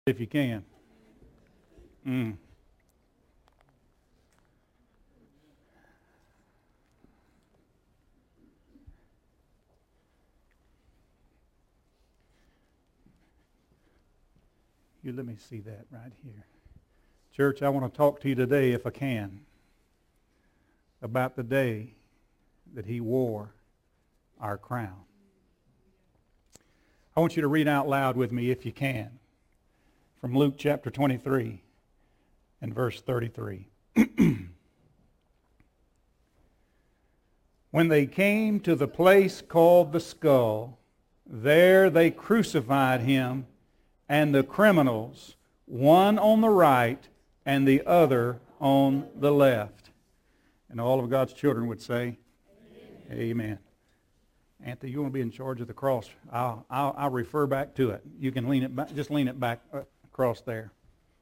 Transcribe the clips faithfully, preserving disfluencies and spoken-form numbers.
if you can. Mm. You let me see that right here. Church, I want to talk to you today, if I can, about the day that He wore our crown. I want you to read out loud with me, if you can, from Luke chapter twenty-three and verse thirty-three. When they came to the place called the Skull, there they crucified Him and the criminals, one on the right and the other on the left. And all of God's children would say, Amen. Amen. Anthony, you want to be in charge of the cross? I'll, I'll, I'll refer back to it. You can lean it back, just lean it back across there.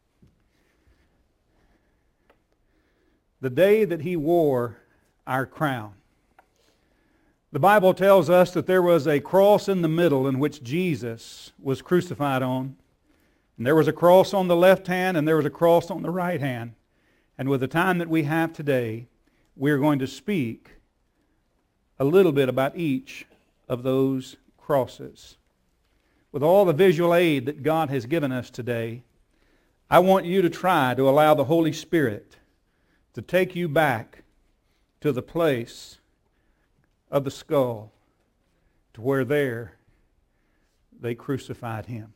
The day that He wore our crown. The Bible tells us that there was a cross in the middle in which Jesus was crucified on. And there was a cross on the left hand and there was a cross on the right hand. And with the time that we have today, we're going to speak a little bit about each of those crosses. With all the visual aid that God has given us today, I want you to try to allow the Holy Spirit to take you back to the place of the skull, to where there they crucified Him.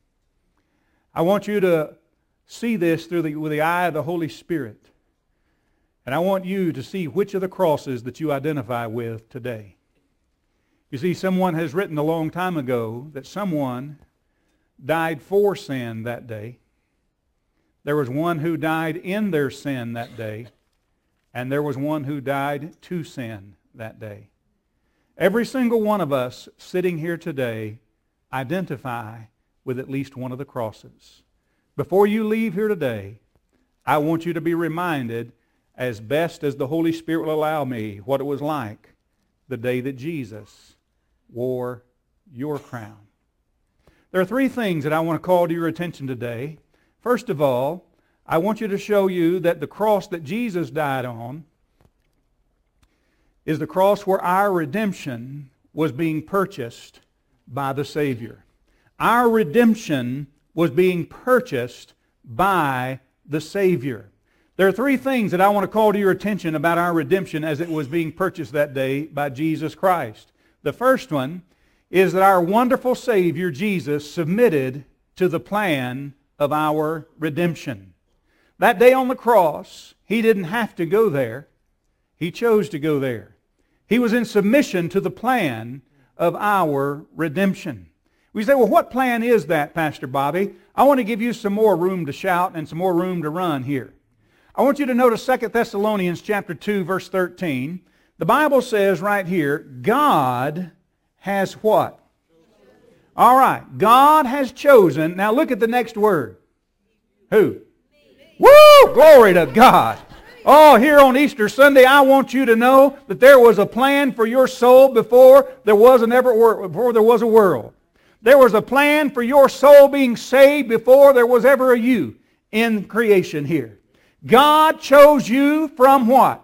I want you to see this through the, with the eye of the Holy Spirit. And I want you to see which of the crosses that you identify with today. You see, someone has written a long time ago that someone died for sin that day. There was one who died in their sin that day, and there was one who died to sin that day. Every single one of us sitting here today identify with at least one of the crosses. Before you leave here today, I want you to be reminded, as best as the Holy Spirit will allow me, what it was like the day that Jesus wore your crown. There are three things that I want to call to your attention today. First of all, I want you to show you that the cross that Jesus died on is the cross where our redemption was being purchased by the Savior. Our redemption was being purchased by the Savior. There are three things that I want to call to your attention about our redemption as it was being purchased that day by Jesus Christ. The first one is that our wonderful Savior, Jesus, submitted to the plan of our redemption. That day on the cross, He didn't have to go there. He chose to go there. He was in submission to the plan of our redemption. We say, well, what plan is that, Pastor Bobby? I want to give you some more room to shout and some more room to run here. I want you to notice Second Thessalonians chapter two, verse thirteen. The Bible says right here, God has what? All right, God has chosen. Now look at the next word. Who? Woo! Glory to God. Oh, here on Easter Sunday, I want you to know that there was a plan for your soul before there was an ever before there was a world. There was a plan for your soul being saved before there was ever a you in creation here. God chose you from what?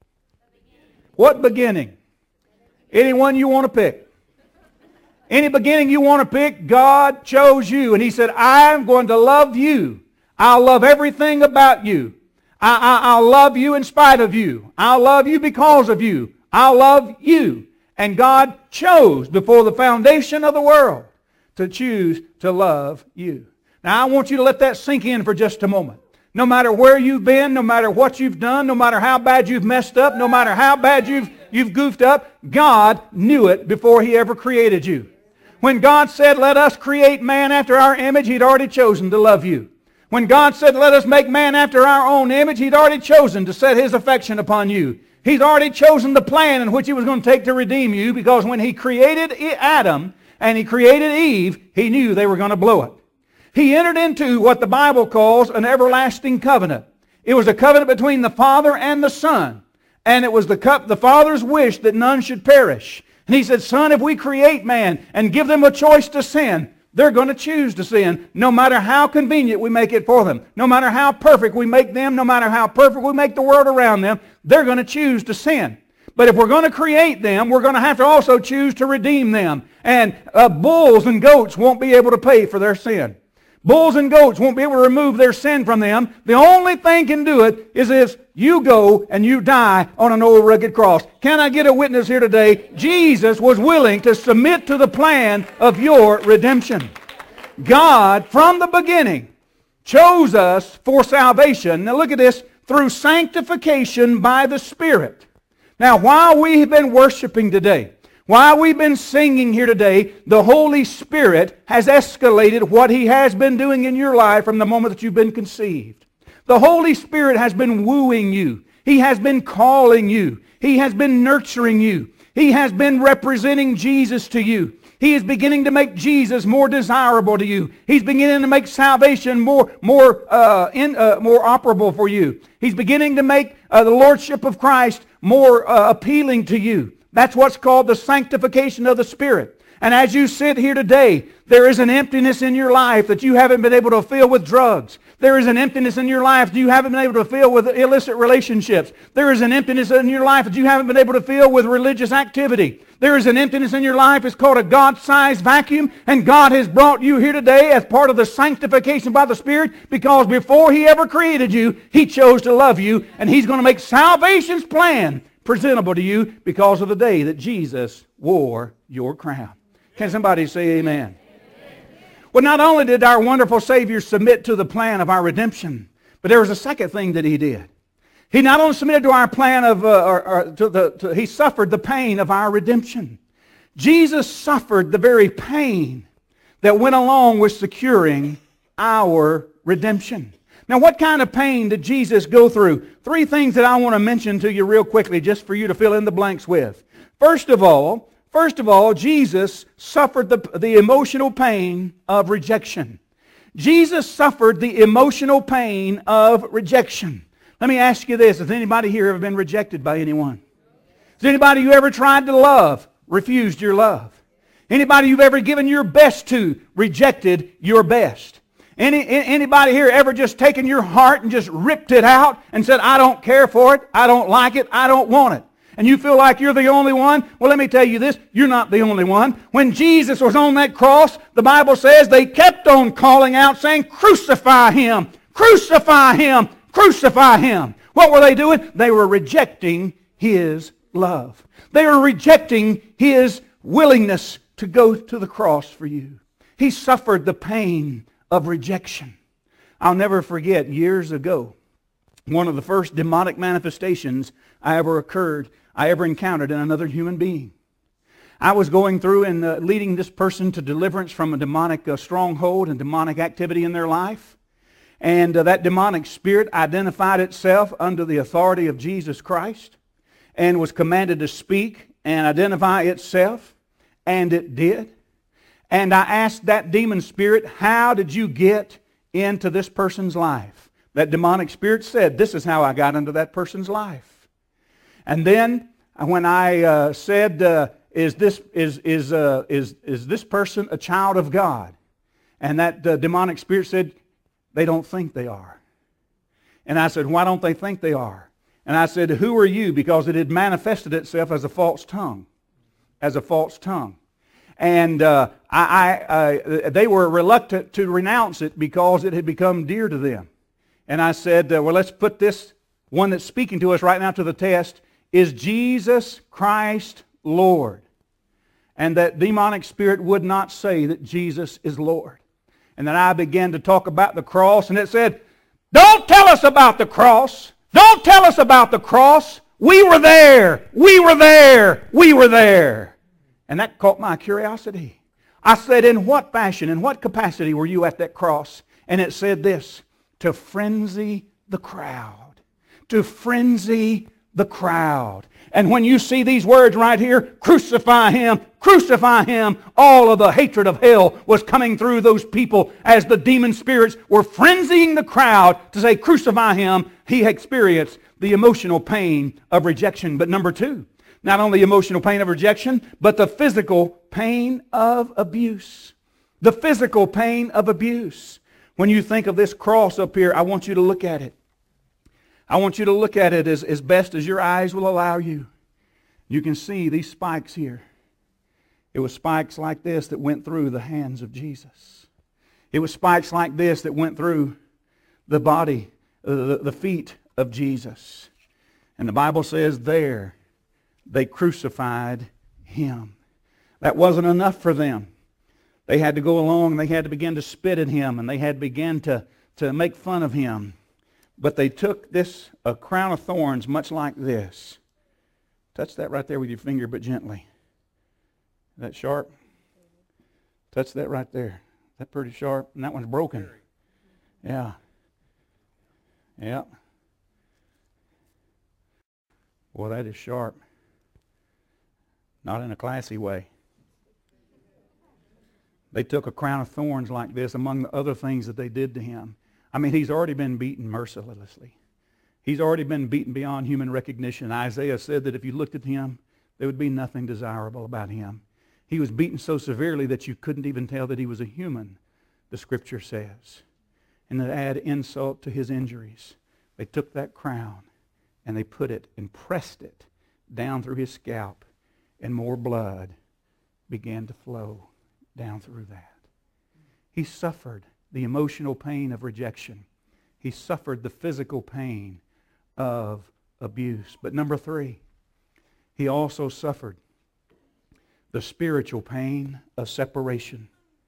What beginning? Anyone you want to pick. Any beginning you want to pick, God chose you. And He said, I'm going to love you. I'll love everything about you. I, I, I'll love you in spite of you. I'll love you because of you. I'll love you. And God chose before the foundation of the world to choose to love you. Now I want you to let that sink in for just a moment. No matter where you've been, no matter what you've done, no matter how bad you've messed up, no matter how bad you've, you've goofed up, God knew it before He ever created you. When God said, let us create man after our image, He'd already chosen to love you. When God said, let us make man after our own image, He'd already chosen to set His affection upon you. He's already chosen the plan in which He was going to take to redeem you, because when He created Adam and He created Eve, He knew they were going to blow it. He entered into what the Bible calls an everlasting covenant. It was a covenant between the Father and the Son. And it was the, the Father's wish that none should perish. And He said, Son, if we create man and give them a choice to sin, they're going to choose to sin, no matter how convenient we make it for them. No matter how perfect we make them, no matter how perfect we make the world around them, they're going to choose to sin. But if we're going to create them, we're going to have to also choose to redeem them. And uh, bulls and goats won't be able to pay for their sin. Bulls and goats won't be able to remove their sin from them. The only thing can do it is if you go and you die on an old rugged cross. Can I get a witness here today? Jesus was willing to submit to the plan of your redemption. God, from the beginning, chose us for salvation. Now look at this. Through sanctification by the Spirit. Now while we've been worshiping today, while we've been singing here today, the Holy Spirit has escalated what He has been doing in your life from the moment that you've been conceived. The Holy Spirit has been wooing you. He has been calling you. He has been nurturing you. He has been representing Jesus to you. He is beginning to make Jesus more desirable to you. He's beginning to make salvation more, more, uh, in, uh, more operable for you. He's beginning to make uh, the Lordship of Christ more uh, appealing to you. That's what's called the sanctification of the Spirit. And as you sit here today, there is an emptiness in your life that you haven't been able to fill with drugs. There is an emptiness in your life that you haven't been able to fill with illicit relationships. There is an emptiness in your life that you haven't been able to fill with religious activity. There is an emptiness in your life. It's called a God-sized vacuum. And God has brought you here today as part of the sanctification by the Spirit, because before He ever created you, He chose to love you. And He's going to make salvation's plan presentable to you because of the day that Jesus wore your crown. Can somebody say amen? Well, not only did our wonderful Savior submit to the plan of our redemption, but there was a second thing that He did. He not only submitted to our plan of, uh, or, or to the, to, He suffered the pain of our redemption. Jesus suffered the very pain that went along with securing our redemption. Now, what kind of pain did Jesus go through? Three things that I want to mention to you real quickly just for you to fill in the blanks with. First of all, First of all, Jesus suffered the, the emotional pain of rejection. Jesus suffered the emotional pain of rejection. Let me ask you this. Has anybody here ever been rejected by anyone? Has anybody you ever tried to love refused your love? Anybody you've ever given your best to rejected your best? Any, anybody here ever just taken your heart and just ripped it out and said, I don't care for it, I don't like it, I don't want it? And you feel like you're the only one? Well, let me tell you this, you're not the only one. When Jesus was on that cross, the Bible says they kept on calling out saying, crucify Him, crucify Him, crucify Him. What were they doing? They were rejecting His love. They were rejecting His willingness to go to the cross for you. He suffered the pain of rejection. I'll never forget, years ago, one of the first demonic manifestations I ever occurred, I ever encountered in another human being. I was going through and uh, leading this person to deliverance from a demonic uh, stronghold and demonic activity in their life. And uh, that demonic spirit identified itself under the authority of Jesus Christ and was commanded to speak and identify itself, and it did. And I asked that demon spirit, how did you get into this person's life? That demonic spirit said, this is how I got into that person's life. And then when I uh, said, uh, is, this, is, is, uh, is, is this person a child of God? And that uh, demonic spirit said, they don't think they are. And I said, why don't they think they are? And I said, who are you? Because it had manifested itself as a false tongue. As a false tongue. And uh, I, I, uh, they were reluctant to renounce it because it had become dear to them. And I said, uh, well, let's put this one that's speaking to us right now to the test. Is Jesus Christ Lord? And that demonic spirit would not say that Jesus is Lord. And then I began to talk about the cross, and it said, don't tell us about the cross. Don't tell us about the cross. We were there. We were there. We were there. And that caught my curiosity. I said, in what fashion, in what capacity were you at that cross? And it said this, to frenzy the crowd. To frenzy the crowd. And when you see these words right here, crucify Him, crucify Him, all of the hatred of hell was coming through those people as the demon spirits were frenzying the crowd to say, crucify Him. He experienced the emotional pain of rejection. But number two, not only emotional pain of rejection, but the physical pain of abuse. The physical pain of abuse. When you think of this cross up here, I want you to look at it. I want you to look at it as, as best as your eyes will allow you. You can see these spikes here. It was spikes like this that went through the hands of Jesus. It was spikes like this that went through the body, uh, the, the feet of Jesus. And the Bible says there, they crucified Him. That wasn't enough for them. They had to go along and they had to begin to spit at Him and they had to begin to, to make fun of Him. But they took this, a crown of thorns much like this. Touch that right there with your finger, but gently. Is that sharp? Touch that right there. Is that pretty sharp? And that one's broken. Yeah. Yeah. Boy, that is sharp. Not in a classy way. They took a crown of thorns like this among the other things that they did to Him. I mean, He's already been beaten mercilessly. He's already been beaten beyond human recognition. Isaiah said that if you looked at Him, there would be nothing desirable about Him. He was beaten so severely that you couldn't even tell that He was a human, the Scripture says. And to add insult to His injuries, they took that crown and they put it and pressed it down through His scalp, and more blood began to flow down through that. He suffered the emotional pain of rejection. He suffered the physical pain of abuse. But number three, He also suffered the spiritual pain of separation.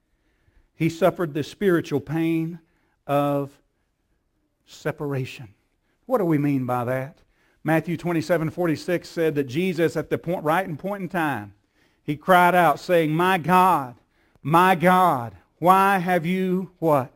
He suffered the spiritual pain of separation. What do we mean by that? Matthew twenty-seven forty-six said that Jesus, at the point, right and point in time, He cried out saying, "My God, my God, why have you," what?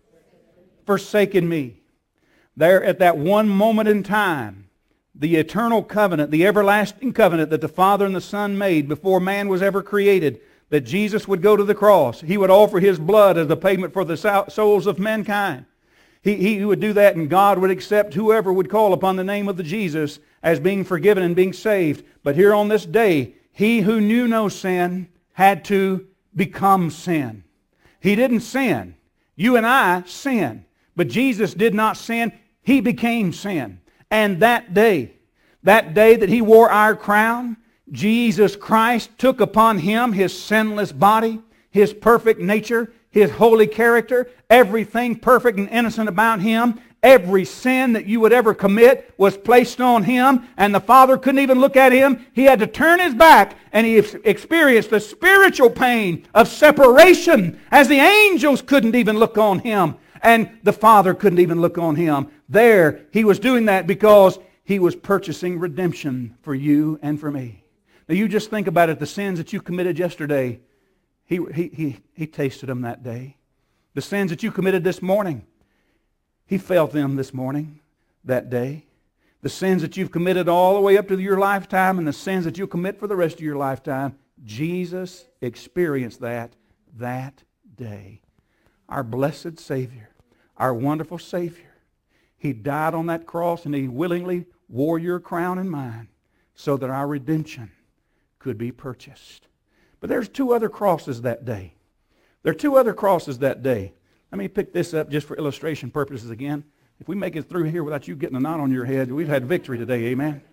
"Forsaken me." There at that one moment in time, the eternal covenant, the everlasting covenant that the Father and the Son made before man was ever created, that Jesus would go to the cross. He would offer His blood as the payment for the souls of mankind. He, he would do that, and God would accept whoever would call upon the name of the Jesus as being forgiven and being saved. But here on this day, He who knew no sin had to become sin. He didn't sin. You and I sin. But Jesus did not sin. He became sin. And that day, that day that He wore our crown, Jesus Christ took upon Him His sinless body, His perfect nature, His holy character, everything perfect and innocent about Him. Every sin that you would ever commit was placed on Him, and the Father couldn't even look at Him. He had to turn His back, and He experienced the spiritual pain of separation, as the angels couldn't even look on Him, and the Father couldn't even look on Him. There, He was doing that because He was purchasing redemption for you and for me. Now you just think about it, the sins that you committed yesterday, He, he, he, he tasted them that day. The sins that you committed this morning, He felt them this morning, that day. The sins that you've committed all the way up to your lifetime and the sins that you'll commit for the rest of your lifetime, Jesus experienced that that day. Our blessed Savior, our wonderful Savior, He died on that cross and He willingly wore your crown and mine so that our redemption could be purchased. But there's two other crosses that day. There are two other crosses that day. Let me pick this up just for illustration purposes again. If we make it through here without you getting a knot on your head, we've had victory today, amen?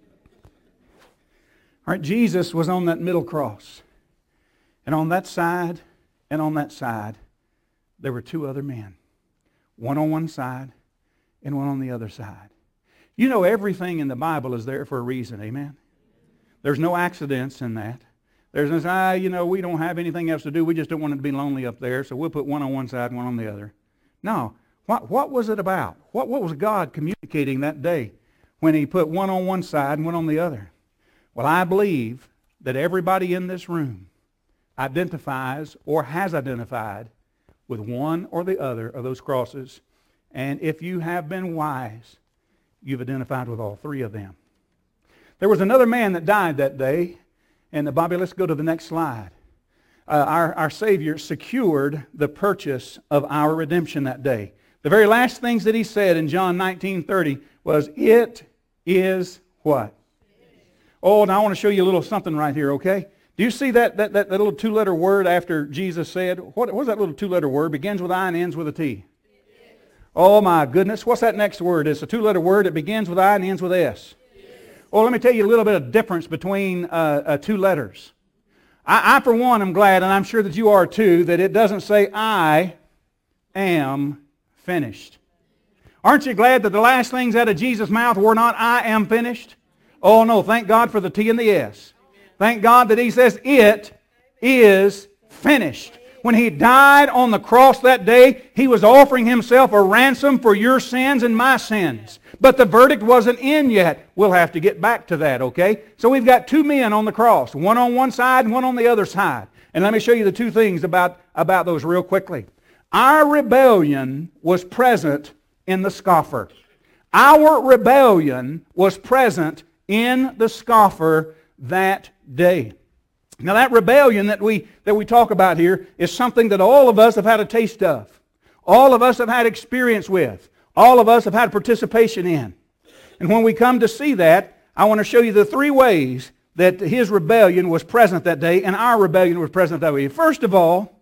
All right, Jesus was on that middle cross. And on that side and on that side, there were two other men. One on one side and one on the other side. You know everything in the Bible is there for a reason, amen? There's no accidents in that. There's this, ah, you know, we don't have anything else to do. We just don't want it to be lonely up there, so we'll put one on one side and one on the other. No. What, what was it about? What, what was God communicating that day when He put one on one side and one on the other? Well, I believe that everybody in this room identifies or has identified with one or the other of those crosses. And if you have been wise, you've identified with all three of them. There was another man that died that day. And Bobby, let's go to the next slide. Uh, our, our Savior secured the purchase of our redemption that day. The very last things that He said in John nineteen thirty was, "It is" what? Oh, now I want to show you a little something right here, okay? Do you see that, that, that, that little two-letter word after Jesus said? What, what's that little two-letter word? Begins with I and ends with a T. Oh my goodness. What's that next word? It's a two-letter word. It begins with I and ends with S. Well, let me tell you a little bit of difference between uh, uh, two letters. I, I, for one, am glad, and I'm sure that you are too, that it doesn't say I am finished. Aren't you glad that the last things out of Jesus' mouth were not I am finished? Oh no, thank God for the T and the S. Thank God that He says it is finished. When He died on the cross that day, He was offering Himself a ransom for your sins and my sins. But the verdict wasn't in yet. We'll have to get back to that, okay? So we've got two men on the cross, one on one side and one on the other side. And let me show you the two things about, about those real quickly. Our rebellion was present in the scoffer. Our rebellion was present in the scoffer that day. Now that rebellion that we, that we talk about here is something that all of us have had a taste of. All of us have had experience with. All of us have had participation in. And when we come to see that, I want to show you the three ways that his rebellion was present that day and our rebellion was present that way. First of all,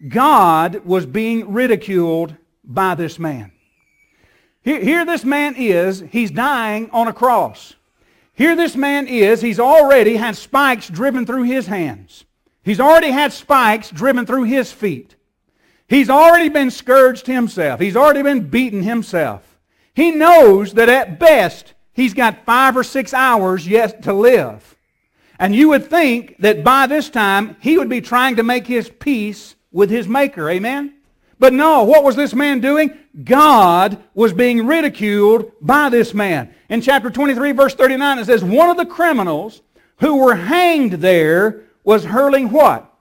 God was being ridiculed by this man. Here, here this man is, he's dying on a cross. Here this man is, he's already had spikes driven through his hands. He's already had spikes driven through his feet. He's already been scourged himself. He's already been beaten himself. He knows that at best he's got five or six hours yet to live. And you would think that by this time he would be trying to make his peace with his Maker. Amen? But no, what was this man doing? God was being ridiculed by this man. In chapter twenty-three, verse thirty-nine, it says, one of the criminals who were hanged there was hurling what?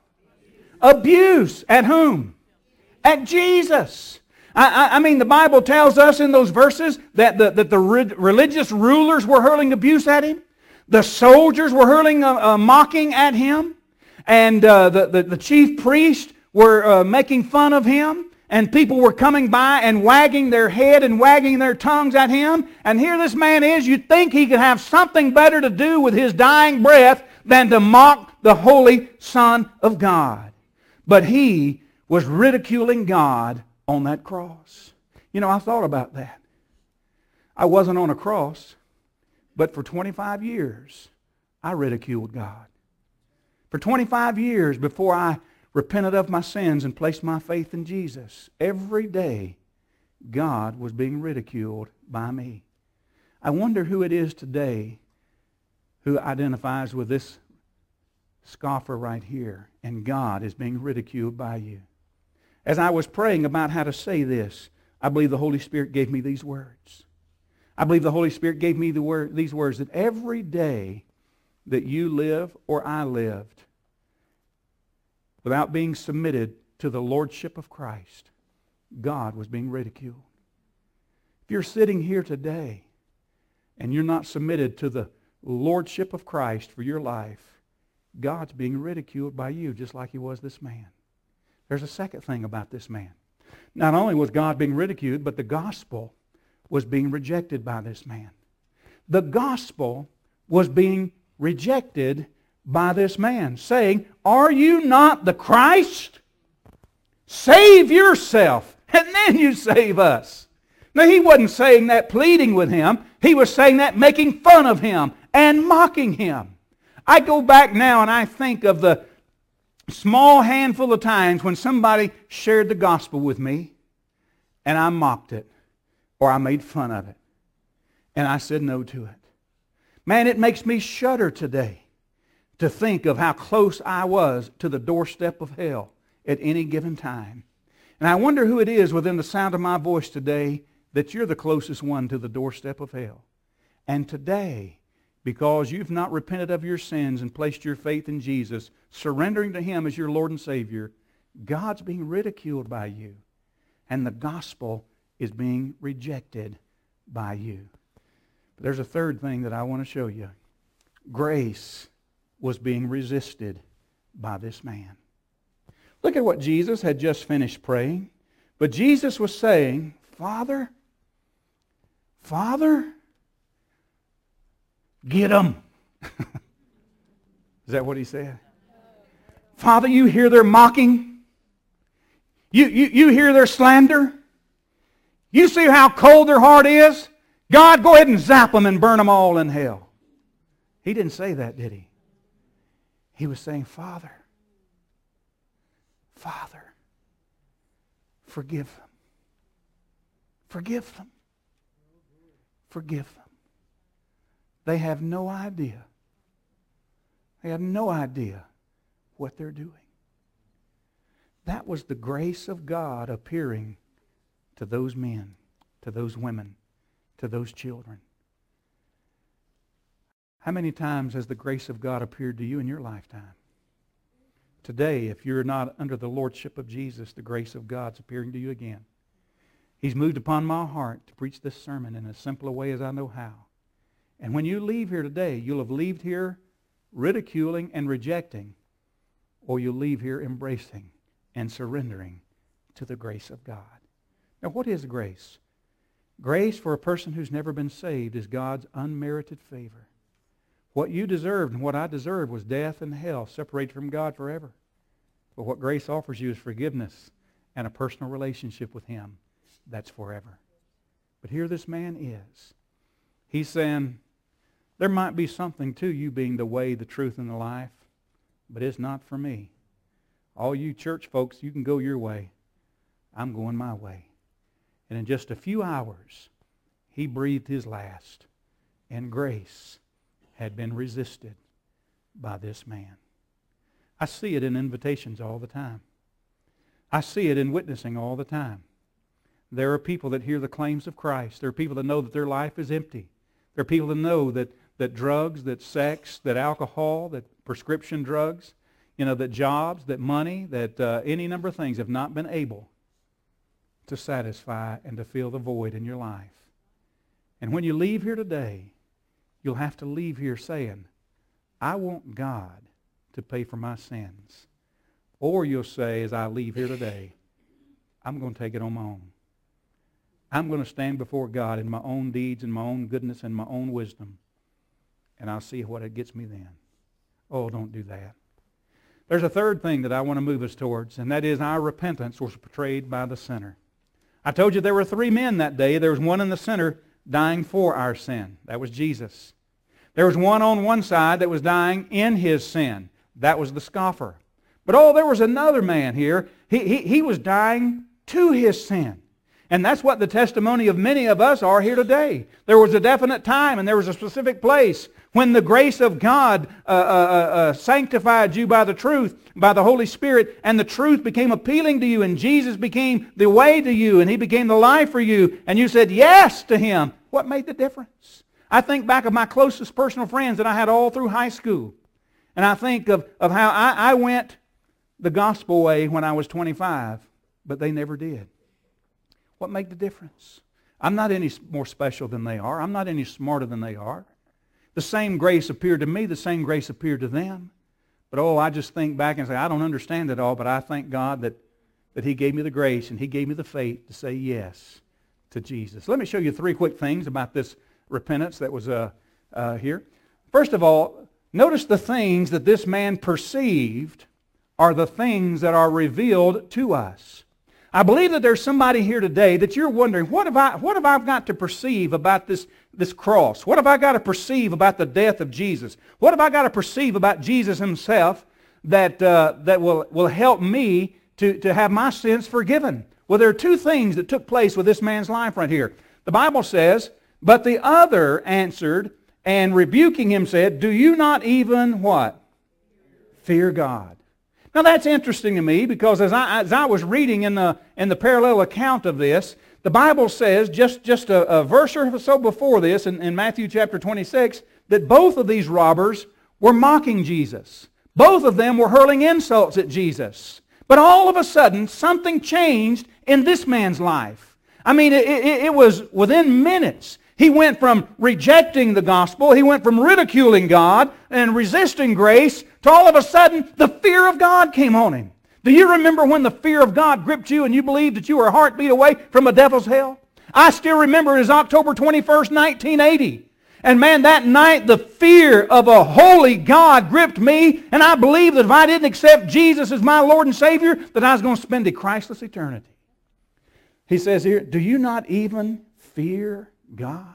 Abuse. At whom? At Jesus. I, I, I mean, the Bible tells us in those verses that the, that the re- religious rulers were hurling abuse at him. The soldiers were hurling a, a mocking at him. And uh, the, the, the chief priests were uh, making fun of him. And people were coming by and wagging their head and wagging their tongues at him. And here this man is. You'd think he could have something better to do with his dying breath than to mock the Holy Son of God. But he was ridiculing God on that cross. You know, I thought about that. I wasn't on a cross, but for twenty-five years, I ridiculed God. For twenty-five years before I repented of my sins and placed my faith in Jesus, every day God was being ridiculed by me. I wonder who it is today who identifies with this scoffer right here, and God is being ridiculed by you. As I was praying about how to say this, I believe the Holy Spirit gave me these words. I believe the Holy Spirit gave me the word, these words, that every day that you live or I lived without being submitted to the Lordship of Christ, God was being ridiculed. If you're sitting here today and you're not submitted to the Lordship of Christ for your life, God's being ridiculed by you just like he was this man. There's a second thing about this man. Not only was God being ridiculed, but the gospel was being rejected by this man. The gospel was being rejected by this man, saying, "Are you not the Christ? Save yourself, and then you save us." Now, he wasn't saying that pleading with him. He was saying that making fun of him and mocking him. I go back now and I think of the small handful of times when somebody shared the gospel with me and I mocked it or I made fun of it and I said no to it. Man, it makes me shudder today to think of how close I was to the doorstep of hell at any given time. And I wonder who it is within the sound of my voice today that you're the closest one to the doorstep of hell. And today, because you've not repented of your sins and placed your faith in Jesus, surrendering to him as your Lord and Savior, God's being ridiculed by you. And the gospel is being rejected by you. But there's a third thing that I want to show you. Grace was being resisted by this man. Look at what Jesus had just finished praying. But Jesus was saying, Father, Father, get them. Is that what he said? Father, you hear their mocking. You, you, you hear their slander. You see how cold their heart is? God, go ahead and zap them and burn them all in hell. He didn't say that, did he? He was saying, Father, Father, forgive them. Forgive them. Forgive them. They have no idea. They have no idea what they're doing. That was the grace of God appearing to those men, to those women, to those children. How many times has the grace of God appeared to you in your lifetime? Today, if you're not under the lordship of Jesus, the grace of God's appearing to you again. He's moved upon my heart to preach this sermon in as simple a way as I know how. And when you leave here today, you'll have left here ridiculing and rejecting, or you'll leave here embracing and surrendering to the grace of God. Now, what is grace? Grace for a person who's never been saved is God's unmerited favor. What you deserved and what I deserved was death and hell, separated from God forever. But what grace offers you is forgiveness and a personal relationship with Him. That's forever. But here this man is. He's saying, there might be something to you being the way, the truth, and the life, but it's not for me. All you church folks, you can go your way. I'm going my way. And in just a few hours, he breathed his last, and grace had been resisted by this man. I see it in invitations all the time. I see it in witnessing all the time. There are people that hear the claims of Christ. There are people that know that their life is empty. There are people that know that, that drugs, that sex, that alcohol, that prescription drugs, you know, that jobs, that money, that uh, any number of things have not been able to satisfy and to fill the void in your life. And when you leave here today, you'll have to leave here saying, I want God to pay for my sins. Or you'll say, as I leave here today, I'm going to take it on my own. I'm going to stand before God in my own deeds and my own goodness and my own wisdom, and I'll see what it gets me then. Oh, don't do that. There's a third thing that I want to move us towards, and that is our repentance was portrayed by the sinner. I told you there were three men that day. There was one in the center dying for our sin. That was Jesus. There was one on one side that was dying in his sin. That was the scoffer. But oh, there was another man here. He, he, he was dying to his sin. And that's what the testimony of many of us are here today. There was a definite time and there was a specific place when the grace of God uh, uh, uh, sanctified you by the truth, by the Holy Spirit, and the truth became appealing to you, and Jesus became the way to you, and He became the life for you, and you said yes to Him. What made the difference? I think back of my closest personal friends that I had all through high school, and I think of, of how I, I went the gospel way when I was twenty-five, but they never did. What made the difference? I'm not any more special than they are. I'm not any smarter than they are. The same grace appeared to me. The same grace appeared to them. But oh, I just think back and say, I don't understand it all, but I thank God that, that He gave me the grace and He gave me the faith to say yes to Jesus. Let me show you three quick things about this repentance that was uh, uh, here. First of all, notice the things that this man perceived are the things that are revealed to us. I believe that there's somebody here today that you're wondering, what have I, what have I got to perceive about this, this cross? What have I got to perceive about the death of Jesus? What have I got to perceive about Jesus Himself that, uh, that will, will help me to, to have my sins forgiven? Well, there are two things that took place with this man's life right here. The Bible says, but the other answered and rebuking him said, do you not even what? Fear God. Now that's interesting to me because as I, as I was reading in the, in the parallel account of this, the Bible says just, just a, a verse or so before this in, in Matthew chapter twenty-six that both of these robbers were mocking Jesus. Both of them were hurling insults at Jesus. But all of a sudden something changed in this man's life. I mean it, it, it was within minutes. He went from rejecting the gospel, he went from ridiculing God and resisting grace, to all of a sudden the fear of God came on him. Do you remember when the fear of God gripped you and you believed that you were a heartbeat away from a devil's hell? I still remember it was October twenty-first, nineteen eighty. And man, that night the fear of a holy God gripped me, and I believed that if I didn't accept Jesus as my Lord and Savior, that I was going to spend a Christless eternity. He says here, do you not even fear God?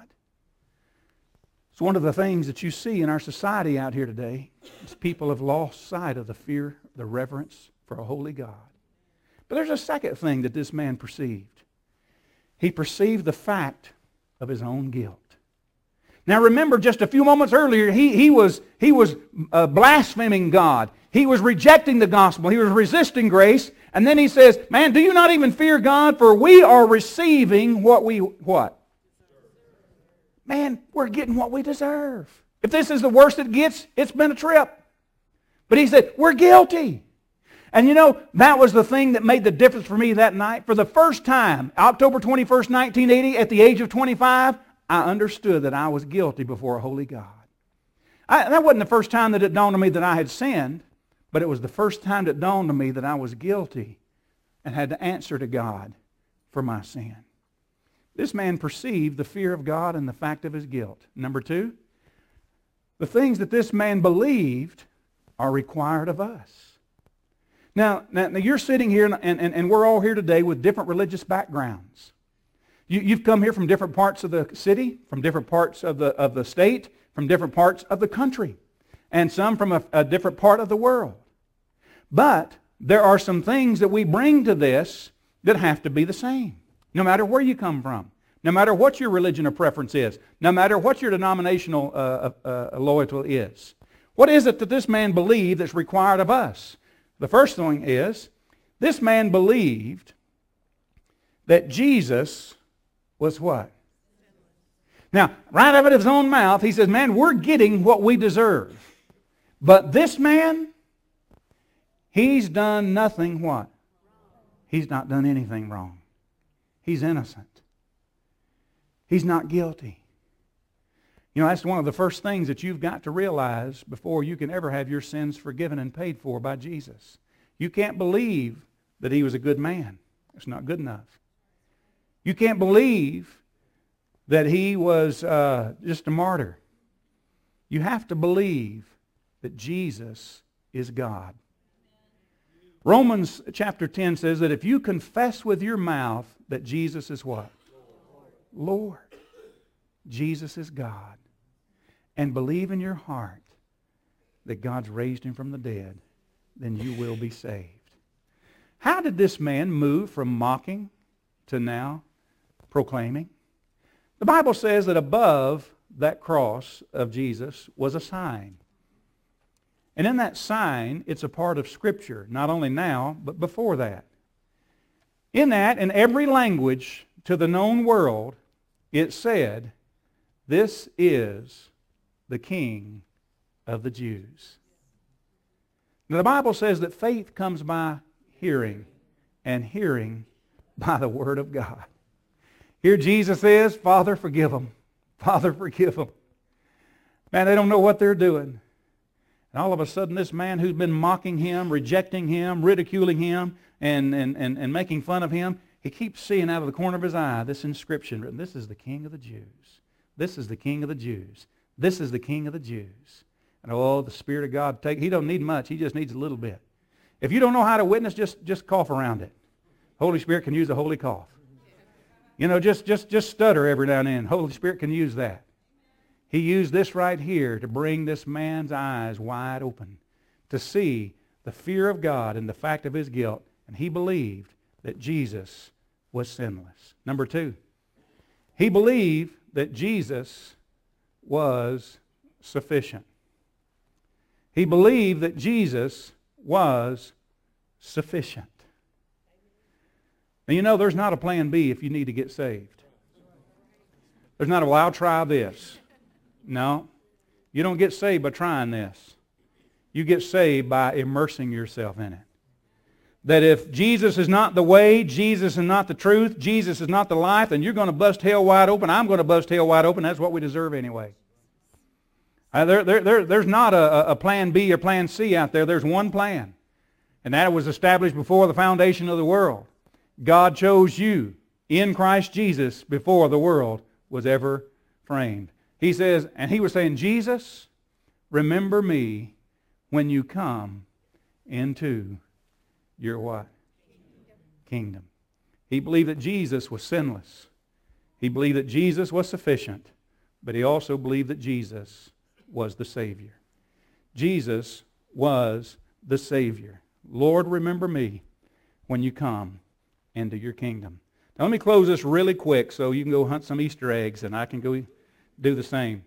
It's one of the things that you see in our society out here today is people have lost sight of the fear, the reverence for a holy God. But there's a second thing that this man perceived. He perceived the fact of his own guilt. Now remember, just a few moments earlier, he, he was, he was uh, blaspheming God. He was rejecting the gospel. He was resisting grace. And then he says, man, do you not even fear God? For we are receiving what we, what? Man, we're getting what we deserve. If this is the worst it gets, it's been a trip. But he said, we're guilty. And you know, that was the thing that made the difference for me that night. For the first time, October twenty-first, nineteen eighty, at the age of twenty-five, I understood that I was guilty before a holy God. I, that wasn't the first time that it dawned on me that I had sinned, but it was the first time that it dawned on me that I was guilty and had to answer to God for my sin. This man perceived the fear of God and the fact of his guilt. Number two, the things that this man believed are required of us. Now, now, now you're sitting here, and, and, and we're all here today with different religious backgrounds. You, you've come here from different parts of the city, from different parts of the, of the state, from different parts of the country, and some from a, a different part of the world. But there are some things that we bring to this that have to be the same, no matter where you come from, no matter what your religion or preference is, no matter what your denominational uh, uh, loyalty is. What is it that this man believed that's required of us? The first thing is, this man believed that Jesus was what? Now, right out of his own mouth, he says, man, we're getting what we deserve. But this man, he's done nothing what? He's not done anything wrong. He's innocent. He's not guilty. You know, that's one of the first things that you've got to realize before you can ever have your sins forgiven and paid for by Jesus. You can't believe that he was a good man. It's not good enough. You can't believe that he was uh, just a martyr. You have to believe that Jesus is God. Romans chapter ten says that if you confess with your mouth that Jesus is what? Lord. Jesus is God. And believe in your heart that God's raised him from the dead, then you will be saved. How did this man move from mocking to now proclaiming? The Bible says that above that cross of Jesus was a sign. And in that sign, it's a part of Scripture, not only now, but before that. In that, in every language to the known world, it said, this is the King of the Jews. Now, the Bible says that faith comes by hearing, and hearing by the Word of God. Here Jesus is, Father, forgive them. Father, forgive them. Man, they don't know what they're doing. And all of a sudden, this man who's been mocking him, rejecting him, ridiculing him, and, and, and, and making fun of him, he keeps seeing out of the corner of his eye this inscription written, this is the King of the Jews. This is the King of the Jews. This is the King of the Jews. And oh, the Spirit of God, take, he don't need much. He just needs a little bit. If you don't know how to witness, just, just cough around it. Holy Spirit can use a holy cough. You know, just, just, just stutter every now and then. Holy Spirit can use that. He used this right here to bring this man's eyes wide open to see the fear of God and the fact of his guilt. And he believed that Jesus was sinless. Number two, he believed that Jesus was sufficient. He believed that Jesus was sufficient. And you know, there's not a plan B if you need to get saved. There's not a, well, I'll try this. No. You don't get saved by trying this. You get saved by immersing yourself in it. That if Jesus is not the way, Jesus is not the truth, Jesus is not the life, then you're going to bust hell wide open. I'm going to bust hell wide open. That's what we deserve anyway. Uh, there, there, there, there's not a, a plan B or plan C out there. There's one plan. And that was established before the foundation of the world. God chose you in Christ Jesus before the world was ever framed. He says, and he was saying, Jesus, remember me when you come into your what? Kingdom. He believed that Jesus was sinless. He believed that Jesus was sufficient. But he also believed that Jesus was the Savior. Jesus was the Savior. Lord, remember me when you come into your kingdom. Now let me close this really quick so you can go hunt some Easter eggs and I can go do the same.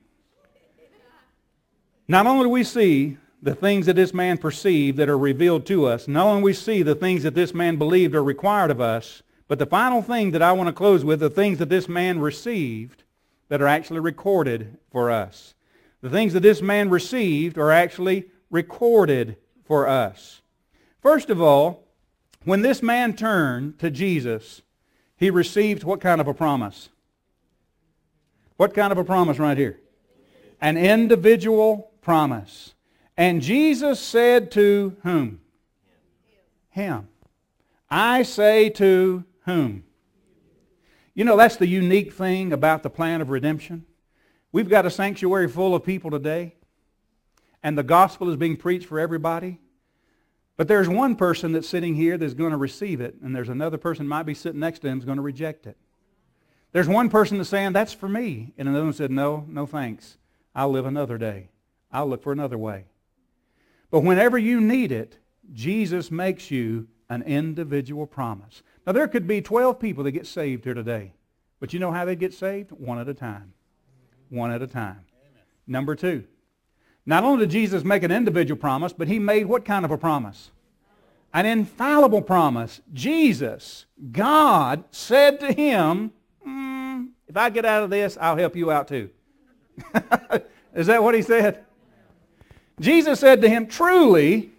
Not only do we see the things that this man perceived that are revealed to us, not only do we see the things that this man believed are required of us, but the final thing that I want to close with, the things that this man received that are actually recorded for us. The things that this man received are actually recorded for us. First of all, when this man turned to Jesus, he received what kind of a promise? What kind of a promise right here? An individual promise. And Jesus said to whom? Him. I say to whom? You know, that's the unique thing about the plan of redemption. We've got a sanctuary full of people today, and the gospel is being preached for everybody. But there's one person that's sitting here that's going to receive it, and there's another person might be sitting next to him who's going to reject it. There's one person that's saying, that's for me. And another one said, no, no thanks. I'll live another day. I'll look for another way. But whenever you need it, Jesus makes you an individual promise. Now there could be twelve people that get saved here today. But you know how they get saved? One at a time. One at a time. Amen. Number two. Not only did Jesus make an individual promise, but he made what kind of a promise? An infallible promise. Jesus, God, said to him, mm, if I get out of this, I'll help you out too. Is that what he said? Jesus said to him, truly,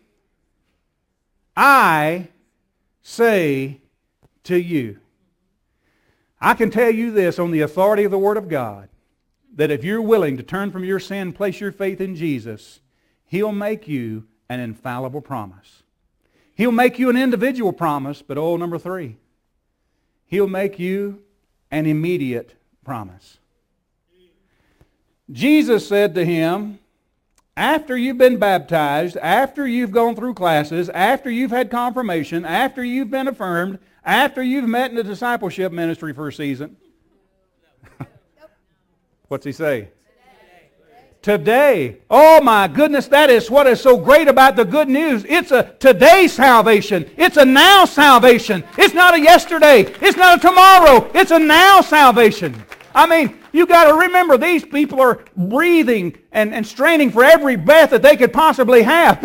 I say to you. I can tell you this on the authority of the Word of God, that if you're willing to turn from your sin and place your faith in Jesus, He'll make you an infallible promise. He'll make you an individual promise, but oh, number three, He'll make you an immediate promise. Jesus said to him, after you've been baptized, after you've gone through classes, after you've had confirmation, after you've been affirmed, after you've met in the discipleship ministry for a season, what's he say? Today. Oh my goodness, that is what is so great about the good news. It's a today salvation. It's a now salvation. It's not a yesterday. It's not a tomorrow. It's a now salvation. I mean, you got to remember these people are breathing and, and straining for every breath that they could possibly have.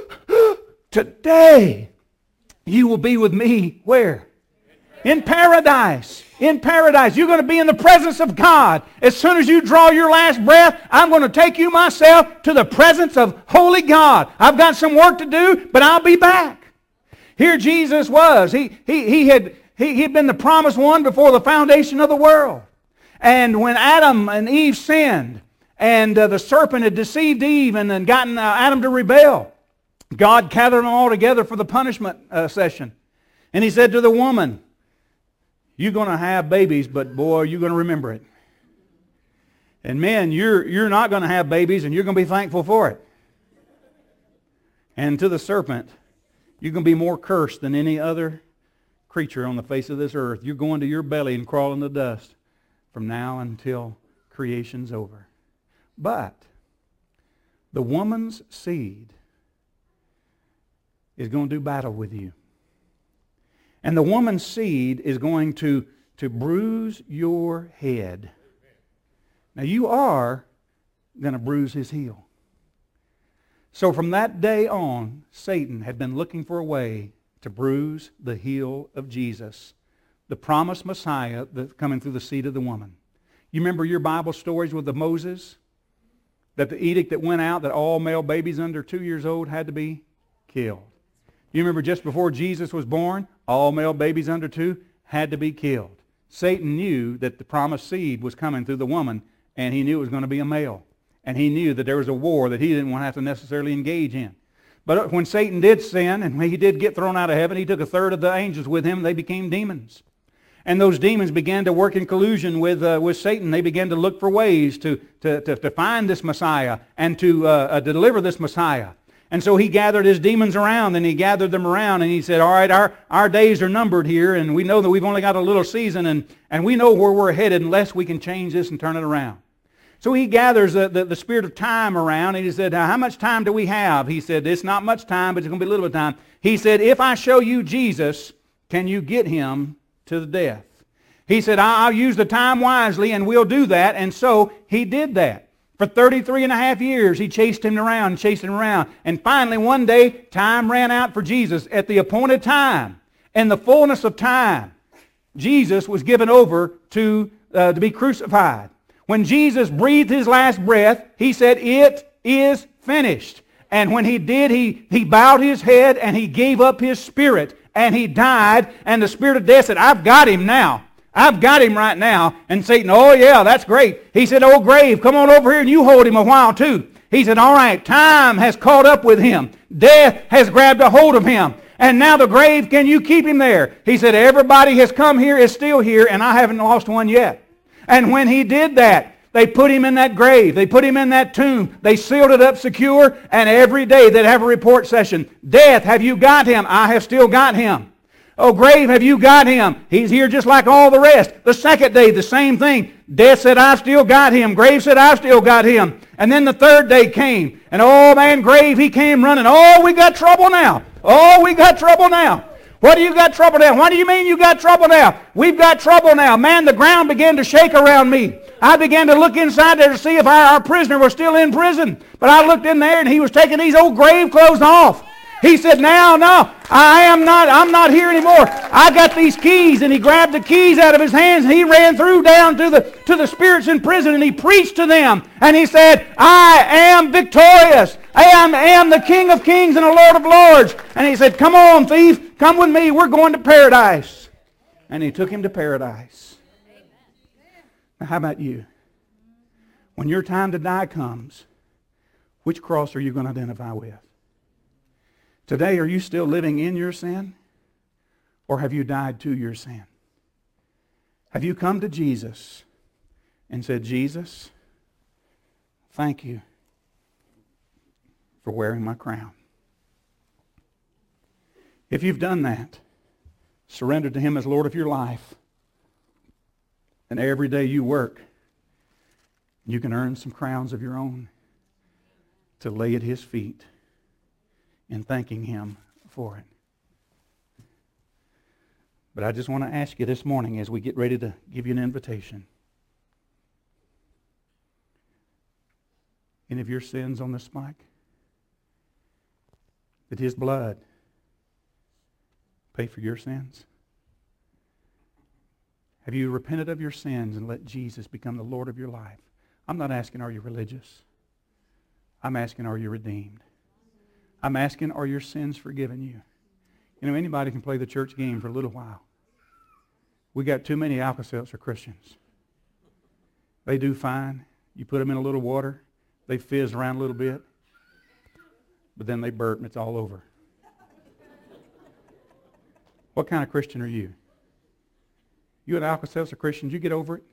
Today, you will be with me where? In paradise. In paradise. You're going to be in the presence of God. As soon as you draw your last breath, I'm going to take you myself to the presence of holy God. I've got some work to do, but I'll be back. Here Jesus was. He, he, he had he, he'd been the promised one before the foundation of the world. And when Adam and Eve sinned, and uh, the serpent had deceived Eve and then gotten uh, Adam to rebel, God gathered them all together for the punishment uh, session. And He said to the woman, you're going to have babies, but boy, you're going to remember it. And men, you're, you're not going to have babies, and you're going to be thankful for it. And to the serpent, you're going to be more cursed than any other creature on the face of this earth. You're going to your belly and crawl in the dust from now until creation's over. But the woman's seed is going to do battle with you. And the woman's seed is going to, to bruise your head. Now you are going to bruise his heel. So from that day on, Satan had been looking for a way to bruise the heel of Jesus, the promised Messiah that's coming through the seed of the woman. You remember your Bible stories with the Moses? That the edict that went out that all male babies under two years old had to be killed. You remember just before Jesus was born, all male babies under two had to be killed. Satan knew that the promised seed was coming through the woman, and he knew it was going to be a male. And he knew that there was a war that he didn't want to have to necessarily engage in. But when Satan did sin, and when he did get thrown out of heaven, he took a third of the angels with him, and they became demons. And those demons began to work in collusion with, uh, with Satan. They began to look for ways to, to, to, to find this Messiah and to uh, uh, deliver this Messiah. And so he gathered his demons around, and he gathered them around, and he said, all right, our, our days are numbered here, and we know that we've only got a little season, and, and we know where we're headed unless we can change this and turn it around. So he gathers the, the, the spirit of time around, and he said, how much time do we have? He said, it's not much time, but it's going to be a little bit of time. He said, if I show you Jesus, can you get him to the death? He said, I'll use the time wisely, and we'll do that. And so he did that. For thirty-three and a half years, he chased him around and chased him around. And finally, one day, time ran out for Jesus. At the appointed time, in the fullness of time, Jesus was given over to, uh, to be crucified. When Jesus breathed his last breath, he said, it is finished. And when he did, he, he bowed his head and he gave up his spirit. And he died, and the spirit of death said, I've got him now. I've got him right now. And Satan, oh yeah, that's great. He said, oh grave, come on over here and you hold him a while too. He said, all right, time has caught up with him. Death has grabbed a hold of him. And now the grave, can you keep him there? He said, everybody has come here, is still here, and I haven't lost one yet. And when he did that, they put him in that grave. They put him in that tomb. They sealed it up secure, and every day they'd have a report session. Death, have you got him? I have still got him. Oh, grave, have you got him? He's here just like all the rest. The second day, the same thing. Death said, I've still got him. Grave said, I've still got him. And then the third day came. And oh, man, grave, he came running. Oh, we got trouble now. Oh, we got trouble now. What do you got trouble now? What do you mean you got trouble now? We've got trouble now. Man, the ground began to shake around me. I began to look inside there to see if our, our prisoner was still in prison. But I looked in there and he was taking these old grave clothes off. He said, now, no, I am not, I'm not here anymore. I got these keys. And he grabbed the keys out of his hands and he ran through down to the, to the spirits in prison and he preached to them. And he said, I am victorious. I am, am the King of Kings and the Lord of Lords. And he said, come on, thief, come with me. We're going to paradise. And he took him to paradise. Now, how about you? When your time to die comes, which cross are you going to identify with? Today, are you still living in your sin? Or have you died to your sin? Have you come to Jesus and said, Jesus, thank you for wearing my crown? If you've done that, surrendered to Him as Lord of your life, and every day you work, you can earn some crowns of your own to lay at His feet in thanking Him for it. But I just want to ask you this morning as we get ready to give you an invitation. Any of your sins on this mic? Did His blood pay for your sins? Have you repented of your sins and let Jesus become the Lord of your life? I'm not asking, are you religious? I'm asking, are you redeemed? I'm asking, are your sins forgiven you? You know, anybody can play the church game for a little while. We got too many Alka-Seltzer Christians. They do fine. You put them in a little water, they fizz around a little bit, but then they burp and it's all over. What kind of Christian are you? You an Alka-Seltzer Christian, did you get over it?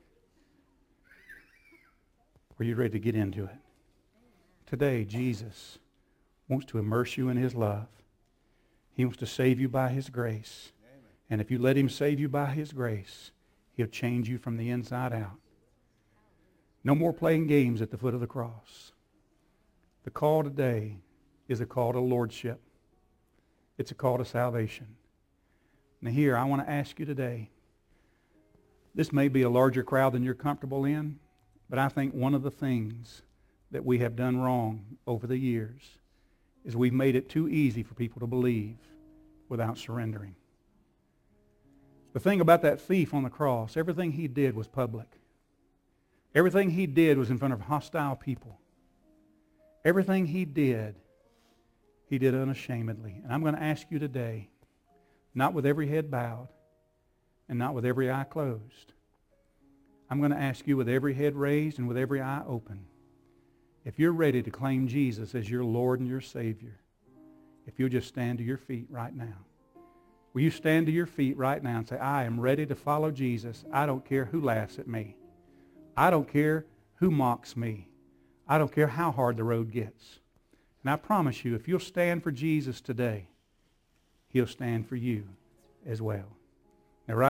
Or are you ready to get into it? Today, Jesus wants to immerse you in His love. He wants to save you by His grace. Amen. And if you let Him save you by His grace, He'll change you from the inside out. No more playing games at the foot of the cross. The call today is a call to lordship. It's a call to salvation. Now here, I want to ask you today, this may be a larger crowd than you're comfortable in, but I think one of the things that we have done wrong over the years is we've made it too easy for people to believe without surrendering. The thing about that thief on the cross, everything he did was public. Everything he did was in front of hostile people. Everything he did, he did unashamedly. And I'm going to ask you today, not with every head bowed and not with every eye closed, I'm going to ask you with every head raised and with every eye open, if you're ready to claim Jesus as your Lord and your Savior, if you'll just stand to your feet right now. Will you stand to your feet right now and say, I am ready to follow Jesus. I don't care who laughs at me. I don't care who mocks me. I don't care how hard the road gets. And I promise you, if you'll stand for Jesus today, He'll stand for you as well.